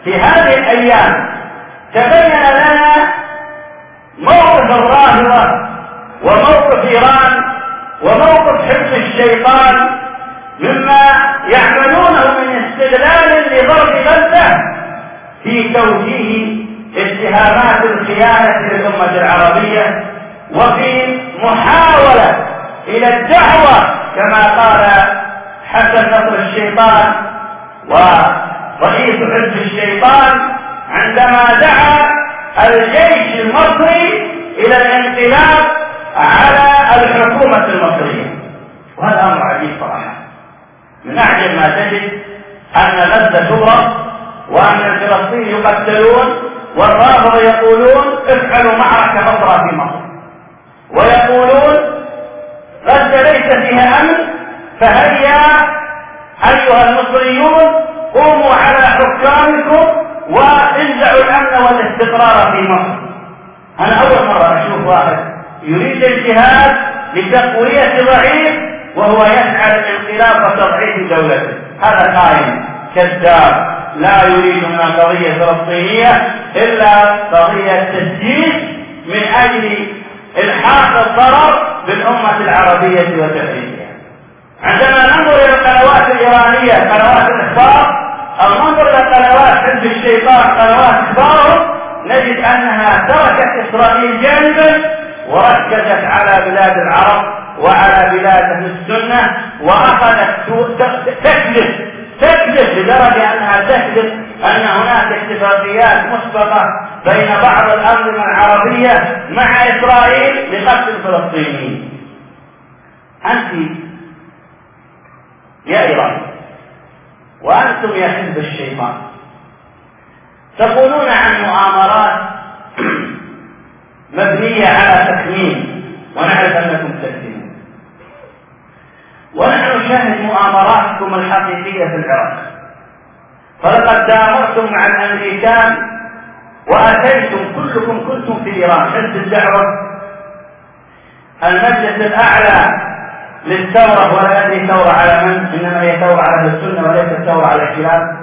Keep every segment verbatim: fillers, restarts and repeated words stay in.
في هذه الأيام تبين لنا موقف الرافضة وموقف إيران وموقف حزب الشيطان مما يعملونه من استغلال لضرب غزة في توجيه اتهامات الخيانة للأمة العربية وفي محاولة إلى الدعوة كما قال حسن نصر الشيطان ورئيس حزب الشيطان عندما دعا الجيش المصري إلى الانقلاب على الحكومة المصرية. وهذا أمر عجيب صراحة. من أعجب ما تجد أن غزة تضرب وأن الفلسطينيين يقتلون والرافضة يقولون افعلوا معركة أخرى في مصر، ويقولون غزة ليس فيها أمن فهيا أيها المصريون قوموا على حكامكم وانزعوا الأمن والاستقرار في مصر. أنا أول مرة أشوف واحد يريد الجهاد لتقوية ضعيف وهو يسعى للانقلاب وتضعيف دولته. هذا خائن كذاب لا يريد من قضية فلسطينية إلا قضية تسجيل من أجل إلحاق الضرر بالأمة العربية وتفريقها. عندما ننظر إلى القنوات الإيرانية قنوات الإخبار أو ننظر إلى قنوات حزب الشيطان قنوات إخبارهم نجد أنها تركت إسرائيل جانبا وركزت على بلاد العرب وعلى بلاد أهل السنة وأخذت تكذب تكذب لدرجة أنها تكذب أن هناك اتفاقيات مسبقة بين بعض الأنظمة العربية مع إسرائيل لقتل الفلسطينيين. أنت يا إيران وأنتم يا حزب الشيطان تقولون عن مؤامرات مبنية على تخمين ونعرف أنكم تكذبون، ونحن نشاهد مؤامراتكم الحقيقية في العراق. فلقد دامرتم مع الأمريكان وأتيتم كلكم كنتم في إيران حزب الدعوة المجلس الأعلى للثورة، ولا أدري ثورة على من، إنما هي ثورة على السنة وليست ثورة على الخلاف.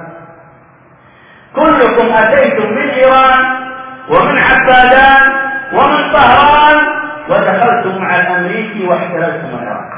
كلكم أتيتم من إيران ومن عبادان ومن طهران ودخلتم مع الأمريكي واحتللتم العراق.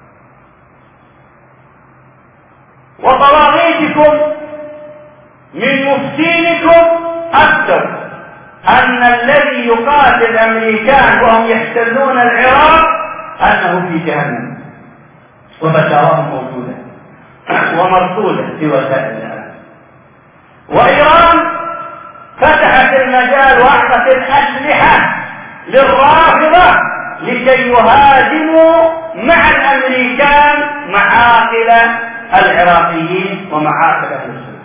وطواغيتكم من مفتينكم أكثر أن الذي يقاتل الأمريكان وهم يحتلون العراق أنه في جهنم، وبشراهم موجودة ومرسولة في وسائل الإعلام. وإيران فتحت المجال وأعطت الأسلحة للرافضة لكي يهاجموا مع الأمريكان معاقل العراقيين ومعاقل أهل السنة.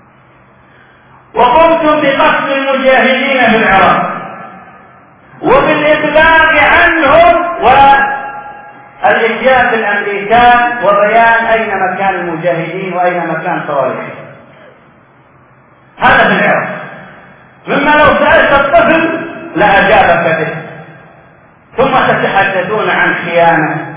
وقمتم بقصف المجاهدين في العراق وبالإبلاغ عنهم والإتيان بالأمريكان وبيان أين مكان المجاهدين وأين مكان صواريخهم. هذا في العراق مما لو سألت الطفل لأجابك به. ثم تتحدثون عن خيانة.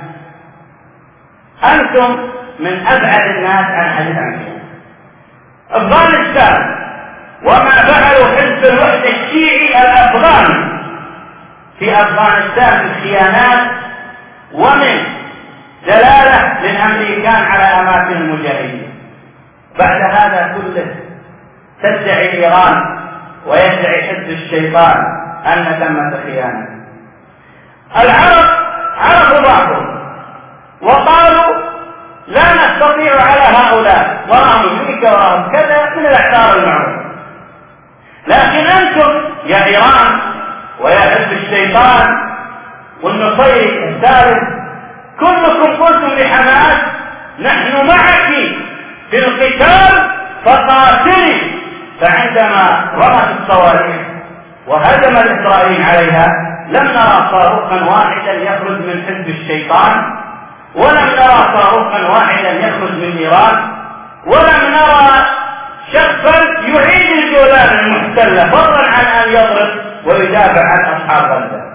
أنتم من أبعد الناس عن حديث عن خيانة. أفغانستان وما فعلوا حزب الوحدة الشيعي الأفغاني في أفغانستان في الخيانات ومن دلالة للأمريكان على أماكن المجاهدين. بعد هذا كله تدعي إيران ويدعي حزب الشيطان أن ثمة خيانة. العرب عرفوا بعضهم وقالوا لا نستطيع على هؤلاء وراهم أمريكا وراهم كذا من الأعذار المعروفة. لكن أنتم يا إيران ويا حزب الشيطان والنصيري الثالث كلكم قلتم لحماس نحن معك في القتال فقاتلي. فعندما رمت الصواريخ وهجم الإسرائيليين عليها لم نرى صاروخا واحدا يخرج من حزب الشيطان، ولم نرى صاروخا واحدا يخرج من إيران، ولم نرى شخصا يعيد الجولان المحتلة فضلا عن أن يضرب ويدافع عن أصحاب غزة.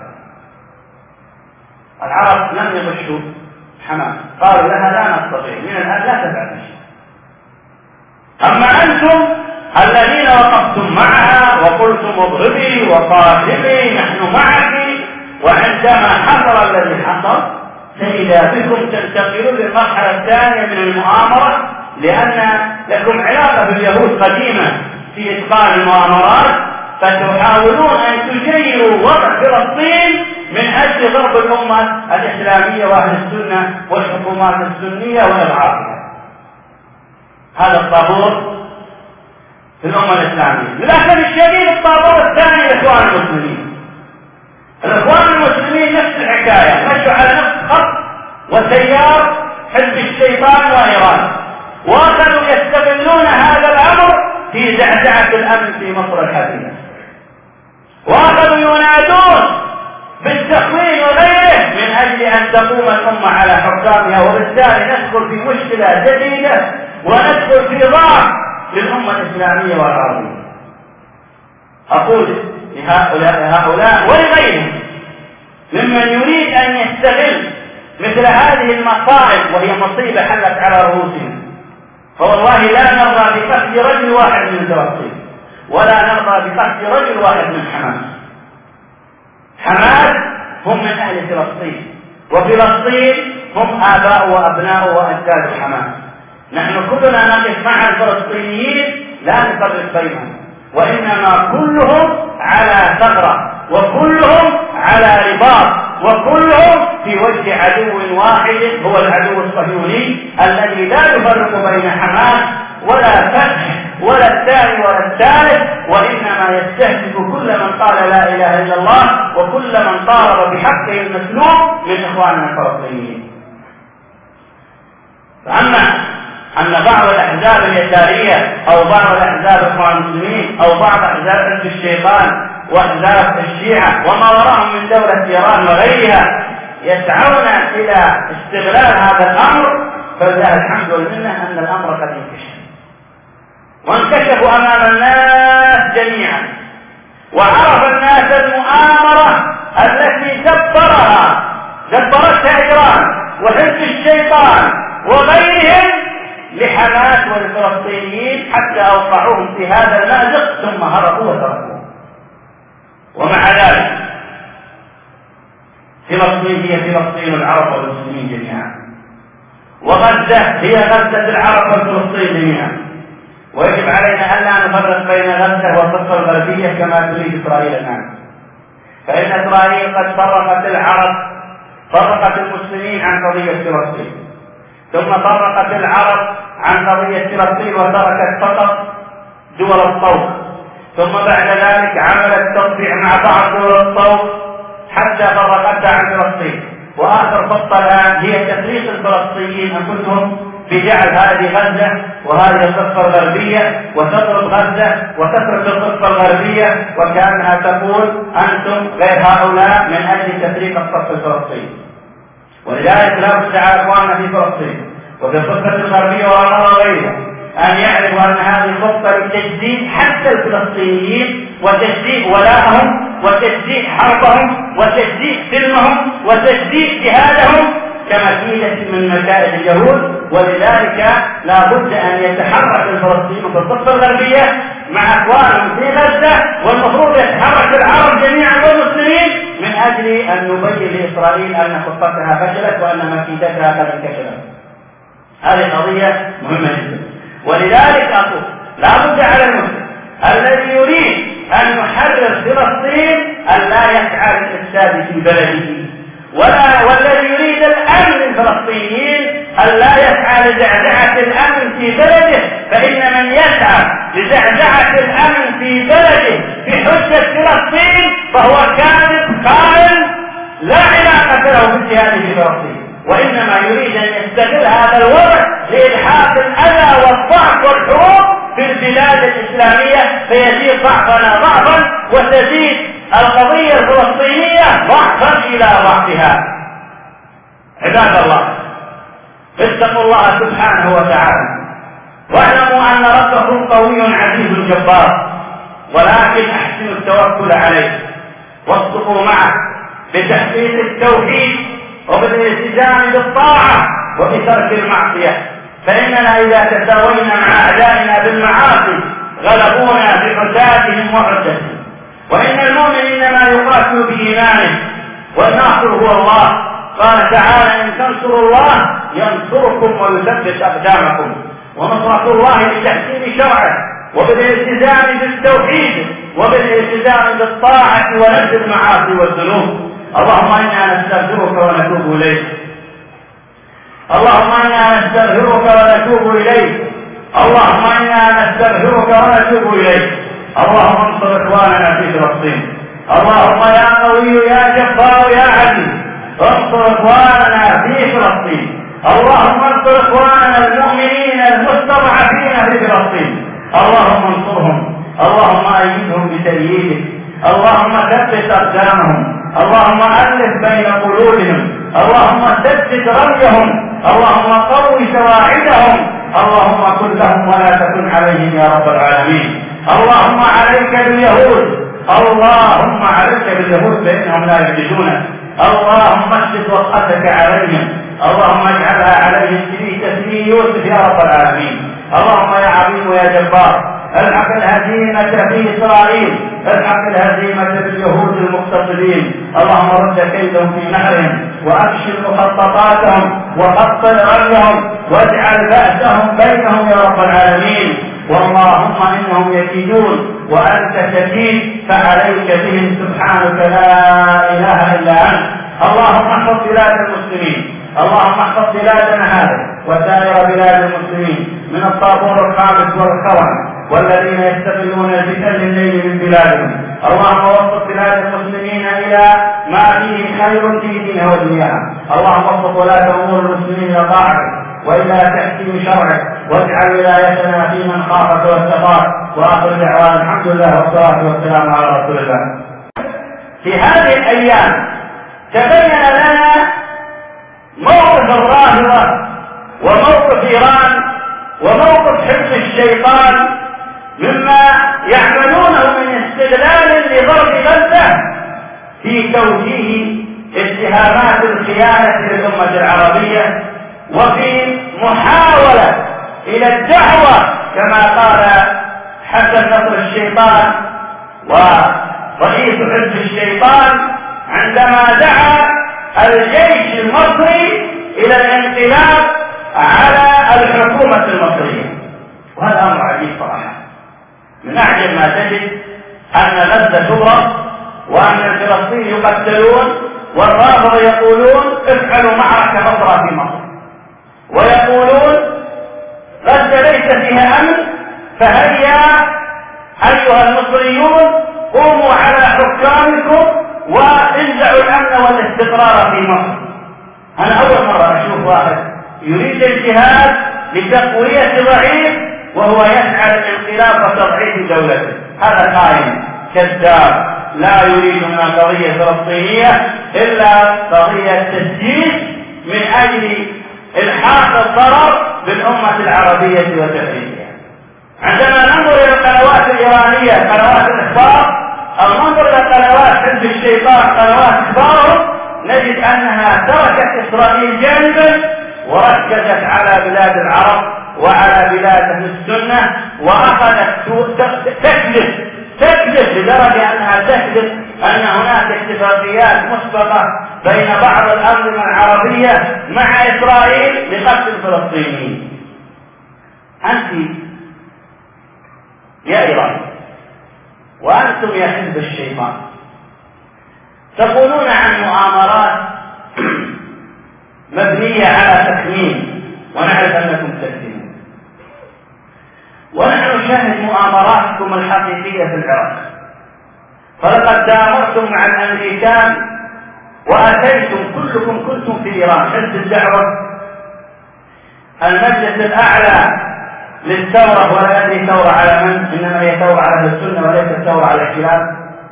العرب لم يغشوا حماس، قالوا لها لا نستطيع من الآن لا تفعل شيء. أما أنتم الذين وقفتم معها وقلتم اضربي وقاتلي نحن معك، وعندما حصل الذي حصل فإذا بكم تنتقلون للمرحلة الثانية من المؤامرة، لأن لكم علاقة باليهود قديمة في إتقان المؤامرات، فتحاولون أن تجيروا وضع فلسطين من أجل ضرب الأمة الإسلامية وأهل السنة والحكومات السنية وإضعافها. هذا الطابور في الأمة الإسلامية. للأسف الشديد الطابور الثاني الإخوان المسلمين. الإخوان المسلمين نفس الحكاية، مشوا على نفس خط وسيار حزب الشيطان وإيران، وكانوا يستغلون هذا الأمر في زعزعة الأمن في مصر الحديثة، وكانوا ينادون بالتخوين وغيره من أجل أن تقوم الأمة على حكامها، وبالتالي ندخل في مشكلة جديدة وندخل في ضعف للأمة الإسلامية والعربية. أقول لهؤلاء هؤلاء ولغيرهم ممن يريد أن يستغل مثل هذه المصائب، وهي مصيبة حلت على رؤوسهم، فوالله لا نرضى بقتل رجل واحد من فلسطين، ولا نرضى بقتل رجل واحد من حماس. حماس هم من أهل فلسطين، وفلسطين هم آباء وأبناء وأجداد حماس. نحن كلنا نقف مع الفلسطينيين لا نفرق بينهم، وإنما كلهم على ثغرة، وكلهم على رباط، وكلهم في وجه عدو واحد هو العدو الصهيوني الذي لا يفرق بين حماس ولا فتح ولا الثاني ولا الثالث، وإنما يستهدف كل من قال لا إله إلا الله وكل من طالب بحقه المسلوب من إخواننا الفلسطينيين. فأما أن بعض الأحزاب اليسارية أو بعض الأحزاب الإخوان المسلمين أو بعض أحزاب حزب الشيطان وأحزاب الشيعة وما وراءهم من دولة إيران وغيرها يسعون إلى استغلال هذا الأمر، فلله الحمد والمنة أن الأمر قد انكشف، وانكشفوا أمام الناس جميعا، وعرف الناس المؤامرة التي دبرها دبرتها إيران وحزب الشيطان وغيرهم لحماس والفلسطينيين حتى أوقعوهم في هذا المأزق ثم هربوا وتركوه. ومع ذلك فلسطين هي فلسطين العرب والمسلمين جميعا، وغزة هي غزة العرب والفلسطين جميعا، ويجب علينا ألا نفرق بين غزة والضفة الغربية كما تريد إسرائيل الآن، فإن إسرائيل قد فرقت العرب، فرقت المسلمين عن قضية فلسطين، ثم فرقت العرب عن قضية فلسطين وتركت فقط دول الطوق، ثم بعد ذلك عملت تطبيع مع بعض دول الطوق حتى فرقتها عن فلسطين. وآخر خطة الآن هي تفريق الفلسطينيين أنفسهم بجعل هذه غزة وهذه الضفة الغربية، وتضرب غزة وتترك الضفة الغربية، وكأنها تقول أنتم غير هؤلاء من أجل تفريق الصف الفلسطيني. ولذلك لا بد على اخواننا في فلسطين وفي الضفة الغربية وغيرها ان يعرفوا ان هذه خطة لتجديد حتى الفلسطينيين، وتجديد ولائهم، وتجديد حربهم، وتجديد سلمهم، وتجديد جهادهم كمكيدة من مكائد اليهود. ولذلك لا بد ان يتحرك الفلسطينيون في الضفة الغربية مع اخوانهم في غزة، والمفروض يتحرك العرب جميعا والمسلمين من أجل أن نبين لإسرائيل أن خطتها فشلت وأن مكيدتها قد انكشفت. هذه قضية مهمة جدا. ولذلك أقول لا بد على المسلم الذي يريد أن يحرر فلسطين أن لا يسعى للإفساد في بلده، ولا والذي يريد الأمن للفلسطينيين أن لا يسعى لزعزعة الأمن في بلده، فإن من يسعى لزعزعة الأمن في بلده بحجة فلسطين فهو كاذب خائن لا علاقة له بالجهاد في فلسطين، وإنما يريد أن يستغل هذا الوضع لإلحاق الأذى والضعف والحروب في البلاد الإسلامية، فيزيد ضعفنا ضعفا وتزيد القضية الفلسطينية ضعفا إلى ضعفها. عباد الله، اتقوا الله سبحانه وتعالى، واعلموا أن ربكم قوي عزيز جبار، ولكن أحسنوا التوكل عليه واصدقوا معه بتحقيق التوحيد وبالالتزام بالطاعة وبترك المعصية، فإننا إذا تساوينا مع أعدائنا بالمعاصي غلبونا بعتادهم وعدتهم. وإن المؤمن إنما يقاتل بإيمانه، والناصر هو الله. قال تعالى: إن تنصروا الله ينصركم ويثبت أقدامكم. ونصرة الله بتحكيم شرعه، وبالالتزام بالتوحيد، وبالالتزام بالطاعة ونبذ المعاصي والذنوب. اللهم إنا نستغفرك ونتوب إليك. اللهم إنا نستغفرك ونتوب إليك. اللهم إنا نستغفرك ونتوب إليك. اللهم انصر إخواننا في فلسطين. اللهم يا قوي يا جبار يا عزيز انصر إخواننا في فلسطين. اللهم انصر إخواننا المؤمنين المستضعفين في فلسطين. اللهم انصرهم. اللهم أيدهم بتأييدك. اللهم ثبت أقدامهم. اللهم ألف بين قلوبهم. اللهم سدد رميهم. اللهم قوي سواعدهم. اللهم كن لهم ولا تكن عليهم يا رب العالمين. اللهم عليك باليهود. اللهم عليك باليهود فإنهم لا يجدونك. اللهم اشد وطأتك عليهم. اللهم اجعلها عليهم تسمي يوسف يا رب العالمين. اللهم يا عظيم يا جبار الحق الهزيمة في إسرائيل، الحق الهزيمة باليهود المقتصدين. اللهم رد كيدهم في نهرهم، وأبشر مخططاتهم، وقطر رميهم، واجعل بأسهم بينهم يا رب العالمين. واللهم إنهم يكيدون وأنت تكيد، فعليك بهم سبحانك لا إله إلا أنت. اللهم احفظ بلاد المسلمين. اللهم احفظ بلادنا هذه وسائر بلاد المسلمين من الطاغوت الخامس والخونة والذين يستغلون الفتن لليل من بلادهم. اللهم وفق بلاد المسلمين إلى ما فيه خير في دينها ودنياها. اللهم وفق ولاة أمور المسلمين إلى طاعتك وإلى تحكيم شرعك، واجعل ولايتنا في من خافك واتقاك. وآخر دعوانا الحمد لله والصلاة والسلام على رسول الله. في هذه الأيام تبين لنا موقف الرافضة وموقف إيران وموقف حزب الشيطان مما يعملونه من استغلال لغرب غزة في توجيه اتهامات الخيانة للأمة العربية، وفي محاولة إلى الدعوة كما قال حسن نصر الشيطان ورئيس حزب الشيطان عندما دعا الجيش المصري إلى الانقلاب على الحكومة المصرية. وهذا أمر عجيب صراحة. من أعجب ما تجد أن غزة تضرب، وأن الفلسطينيين يقتلون، والرافضة يقولون افعلوا معركة أخرى في مصر، ويقولون غزة ليس فيها أمن، فهيا أيها المصريون قوموا على حكامكم وانزعوا الأمن والاستقرار في مصر. أنا أول مرة أشوف واحد يريد الجهاد لتقوية ضعيف وهو يسعى للانقلاب وتضعيف دولته. هذا قائم كذاب لا يريد من قضية فلسطينية إلا قضية تسجيل من أجل إلحاق الضرر بالأمة العربية وتفريقها. عندما ننظر إلى القنوات الإيرانية، قنوات الإخبار، أو ننظر إلى قنوات حزب الشيطان، قنوات إخبارهم، نجد أنها تركت إسرائيل جانبا وركزت على بلاد العرب وعلى بلاد أهل السنة، وأخذت تكذب تكذب لدرجة أنها تكذب أن هناك اتفاقيات مسبقة بين بعض الأنظمة العربية مع إسرائيل لقتل الفلسطينيين. أنت يا إيران وأنتم يا حزب الشيطان تقولون عن مؤامرات مبنية على تخمين، ونعرف أنكم تكذبون، ونحن نشاهد مؤامراتكم الحقيقية في العراق. فلقد دامرتم مع الأمريكان وأتيتم كلكم كنتم في إيران حزب الدعوة، المجلس الأعلى للثورة، ولا أدري ثورة على من، إنما هي ثورة على أهل السنة وليست ثورة على الخلاف.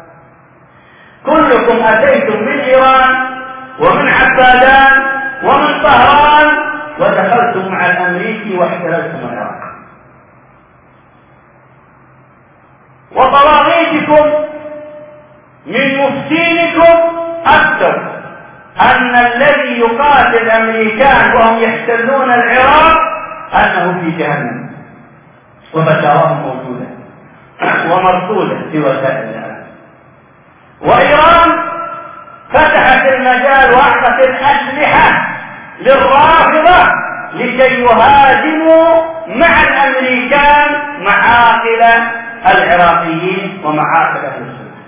كلكم أتيتم من إيران ومن عبادان ومن طهران ودخلتم مع الأمريكي واحتللتم العراق. وطواغيتكم من مفتينكم أكثر أن الذي يقاتل الأمريكان وهم يحتلون العراق أنه في جهنم، وفتاواهم موجودة. ومرصودة في وسائل الإعلام. وإيران فتحت المجال وأعطت الأسلحة للرافضة لكي يهاجموا مع الأمريكان معاقل العراقيين ومعاقل أهل السنة.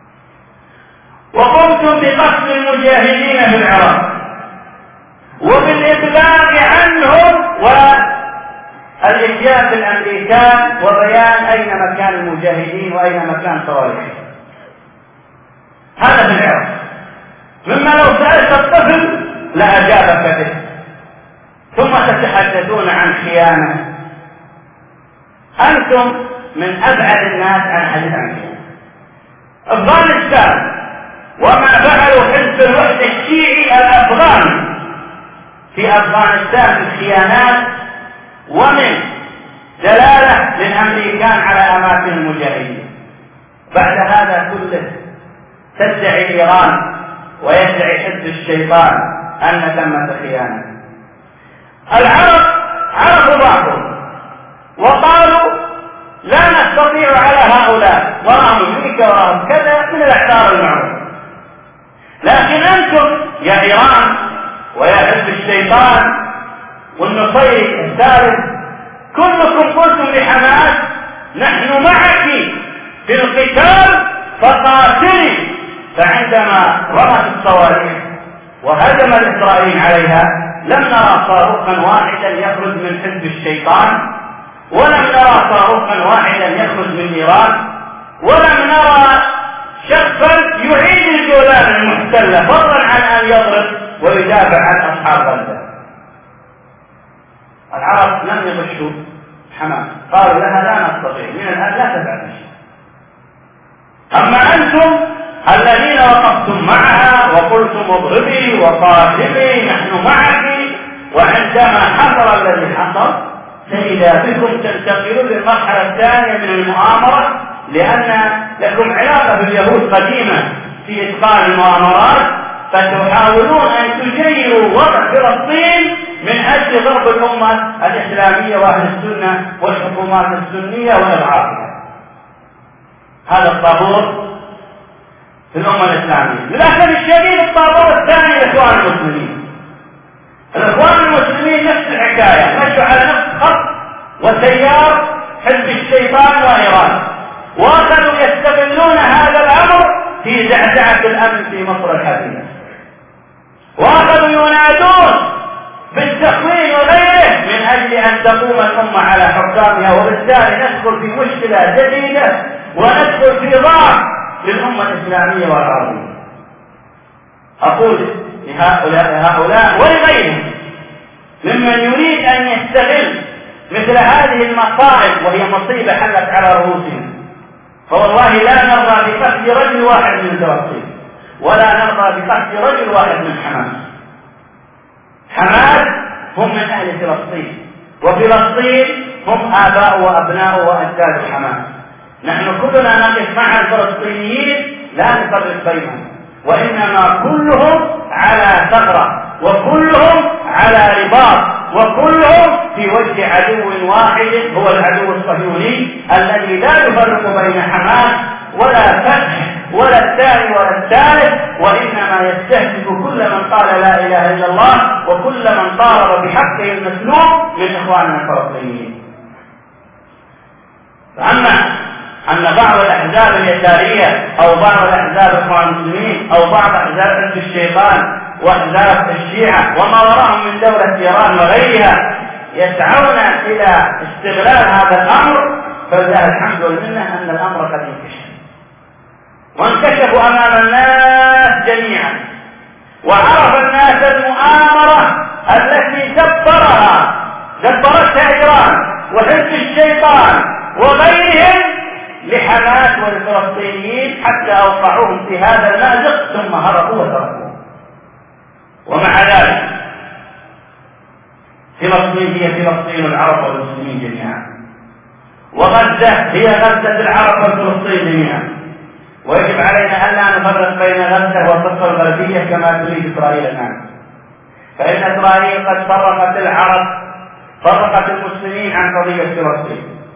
وقمتم بقتل المجاهدين في العراق وبالإبلاغ عنهم والإتيان بالأمريكان وبيان أين مكان المجاهدين وأين مكان صواريخهم. هذا في العراق، مما لو سألت الطفل لأجابك به. ثم تتحدثون عن خيانة. أنتم من أبعد الناس عن حديث عن خيانة. أفغانستان وما فعلوا حزب الوحدة الشيعي الأفغاني في أفغانستان من خيانات ومن دلالة للأمريكان على أماكن المجاهدين. بعد هذا كله تدعي إيران ويدعي حزب الشيطان أن ثمة خيانة. العرب عرفوا بعضهم وقالوا لا نستطيع على هؤلاء، وراهم أمريكا وراهم كذا من الأعذار المعروفة. لكن أنتم يا إيران ويا حزب الشيطان والنصيري الثالث كلكم قلتم لحماس نحن معك في القتال فقاتلي. فعندما رمت الصواريخ وهجم الإسرائيليين عليها لم نرى صاروخا واحدا يخرج من حزب الشيطان، ولم نرى صاروخا واحدا يخرج من إيران، ولم نرى شخصا يعيد الجولان المحتلة فضلا عن أن يضرب ويدافع عن أصحاب غزة. العرب لم يغشوا حماس، قالوا لها لا نستطيع من الآن لا تفعل شيء. أما أنتم الذين وقفتم معها وقلتم اضربي وقاتلي نحن معك، وعندما حصل الذي حصل فإذا بكم تنتقلون للمرحلة الثانية من المؤامرة، لأن لكم علاقة باليهود قديمة في إتقان المؤامرات، فتحاولون أن تجيروا وضع فلسطين من أجل ضرب الأمة الإسلامية وأهل السنة والحكومات السنية وإضعافها. هذا الطابور في الأمة الإسلامية. للأسف الشديد الطابور الثاني الإخوان المسلمين. الإخوان المسلمين نفس الحكاية، مشوا على نفس خط وسيار حزب الشيطان وإيران، وأخذوا يستغلون هذا الأمر في زعزعة الأمن في مصر الحديثة، وأخذوا ينادون بالتخوين وغيره من أجل أن تقوم الأمة على حكامها، وبالتالي ندخل في مشكلة جديدة وندخل في ضعف للأمة الإسلامية والعربية. أقول لهؤلاء هؤلاء ولغيرهم ممن يريد أن يستغل مثل هذه المصائب، وهي مصيبة حلت على رؤوسهم، فوالله لا نرضى بقتل رجل واحد من فلسطين، ولا نرضى بقتل رجل واحد من حماس. حماس هم من أهل فلسطين، وفلسطين هم آباء وأبناء وأجداد حماس. نحن كلنا نقف مع الفلسطينيين لا نفرق بينهم، وإنما كلهم على ثغرة، وكلهم على رباط، وكلهم في وجه عدو واحد هو العدو الصهيوني الذي لا يفرق بين حماس ولا فتح ولا الثاني ولا الثالث، وإنما يستهدف كل من قال لا إله إلا الله وكل من طالب بحقه المسلوب من إخواننا الفلسطينيين. فأما أن بعض الأحزاب اليسارية أو بعض الأحزاب الإخوان المسلمين أو بعض أحزاب حزب الشيطان وأحزاب الشيعة وما وراءهم من دولة إيران وغيرها يسعون إلى استغلال هذا الأمر، فلله الحمد والمنة أن الأمر قد انكشف، وانكشفوا أمام الناس جميعا، وعرف الناس المؤامرة التي دبرها دبرتها إيران وحزب الشيطان وغيرهم لحماس والفلسطينيين حتى أوقعوهم في هذا المأزق ثم هربوا وتركوه. ومع ذلك فلسطين هي فلسطين العرب والمسلمين جميعا، وغزة هي غزة العرب والفلسطين جميعا، ويجب علينا ألا نفرق بين غزة والضفة الغربية كما تريد إسرائيل الآن، فإن إسرائيل قد فرقت العرب، فرقت المسلمين عن قضية فلسطين،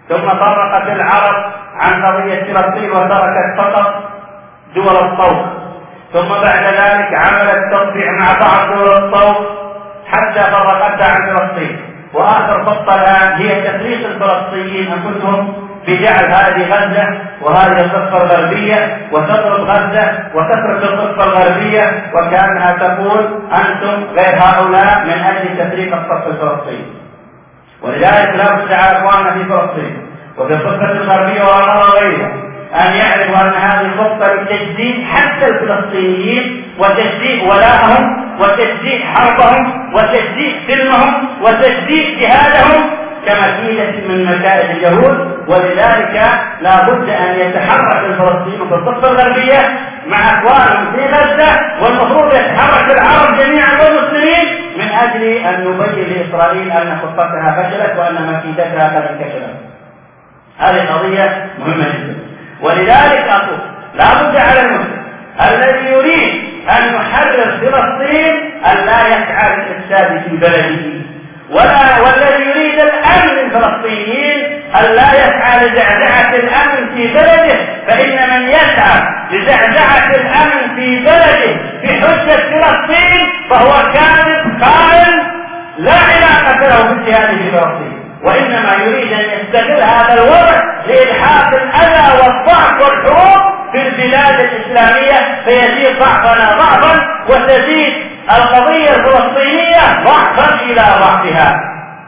ثم فرقت العرب عن قضية فلسطين وتركت فقط دول الطوق، ثم بعد ذلك عملت تطبيع مع بعض دول الطوق حتى فرقتها عن فلسطين. وآخر خطة الآن هي تفريق الفلسطينيين أنفسهم بجعل هذه غزة وهذه الضفة الغربية وتضرب غزة وتترك الضفة الغربية، وكأنها تقول أنتم غير هؤلاء من أجل تفريق الصف الفلسطيني. ولذلك لا بد على إخواننا في فلسطين وفي الضفة الغربية وغيرها أن يعرفوا أن هذه خطة لتجديد حتى الفلسطينيين وتجديد ولاءهم وتجديد حربهم وتجديد سلمهم وتجديد جهادهم كمكيدة من مكائد اليهود. ولذلك لا بد أن يتحرك الفلسطينيون في الضفة الغربية مع إخوانهم في غزة، والمفروض يتحرك العرب جميعا والمسلمين من أجل أن نبين لإسرائيل أن خطتها فشلت وأن مكيدتها قد انكشفت. هذه قضية مهمة جدا. ولذلك أقول لا بد على المسلم الذي يريد أن يحرر فلسطين أن لا يسعى للإفساد في بلده، ولا والذي يريد الأمن للفلسطينيين أن لا يسعى لزعزعة الأمن في بلده، فإن من يسعى لزعزعة الأمن في بلده بحجة فلسطين فهو كاذب خائن لا علاقة له بالجهاد في فلسطين، وإنما يريد أن يستغل هذا الوضع لإلحاق الأذى والضعف والحروب في البلاد الإسلامية، فيزيد ضعفنا ضعفا وتزيد القضية الفلسطينية ضعفا إلى ضعفها.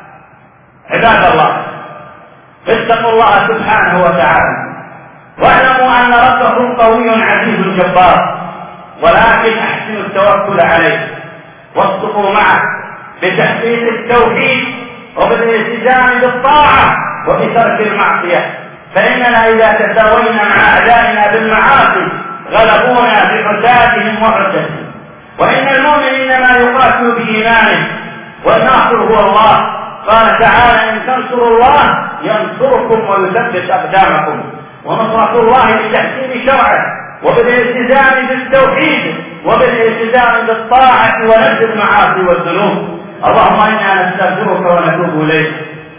عباد الله، اتقوا الله سبحانه وتعالى واعلموا أن ربكم قوي عزيز جبار، ولكن أحسنوا التوكل عليه واصدقوا معه بتحقيق التوحيد وبالالتزام بالطاعة وبترك المعصية، فإننا إذا تساوينا مع أعدائنا بالمعاصي غلبونا بعتادهم وعدتهم. وإن المؤمن إنما يقاتل بإيمانه والناصر هو الله. قال تعالى إن تنصروا الله ينصركم ويثبت أقدامكم. ونصرة الله بتحكيم شرعه وبالالتزام بالتوحيد وبالالتزام بالطاعة ونبذ المعاصي والذنوب. اللهم إنا نستغفرك ونتوب إليك،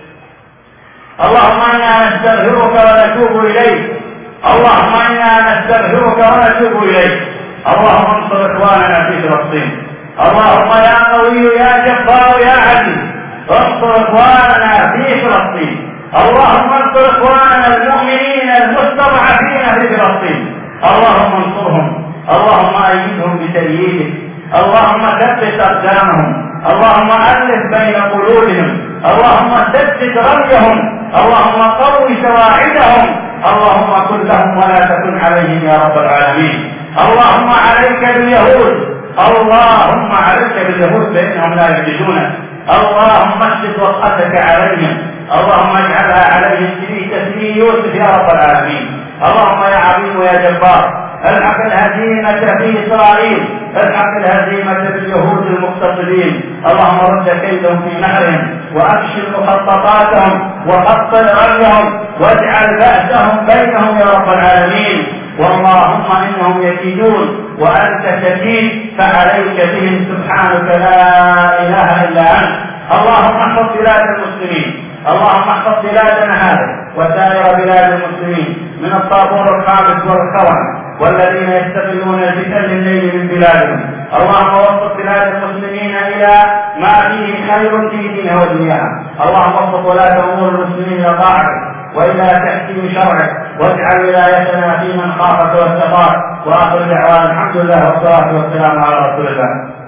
اللهم إنا نستغفرك ونتوب إليك، اللهم إنا نستغفرك ونتوب إليك. اللهم انصر إخواننا في فلسطين، اللهم يا قوي يا جبار يا عزيز انصر إخواننا في فلسطين، اللهم انصر إخواننا المؤمنين المستضعفين في فلسطين، اللهم انصرهم، اللهم أيدهم بتأييدك، اللهم ثبت أقدامهم، اللهم ألف بين قلوبهم، اللهم سدد رميهم، اللهم قوي سواعدهم، اللهم كن لهم ولا تكن عليهم يا رب العالمين. اللهم عليك باليهود، اللهم عليك باليهود فإنهم لا يعجزونك، اللهم اشدد وطأتك عليهم، اللهم اجعلها عليهم في تسليم يوسف يا رب العالمين. اللهم يا عظيم يا جبار الحق الهزيمة في إسرائيل، الحق الهزيمة باليهود المقتصدين، اللهم رد كيدهم في نحرهم وأفشل مخططاتهم وقطر رميهم واجعل بأسهم بينهم يا رب العالمين. واللهم إنهم يكيدون وأنت تكيد فعليك بهم سبحانك لا إله إلا أنت. اللهم احفظ بلاد المسلمين، اللهم احفظ بلادنا هذه وسائر بلاد المسلمين من الطابور الخامس والخونة والذين يستغلون الفتن الليل من بلادهم. اللهم وفق بلاد المسلمين إلى ما فيه خير في دينها ودنياها. اللهم وفق ولاة أمور المسلمين إلى طاعتك وإلى تحكيم شرعك، واجعل ولايتنا في من خافك واتقاك. وآخر دعوانا الحمد لله والصلاة والسلام على رسول الله.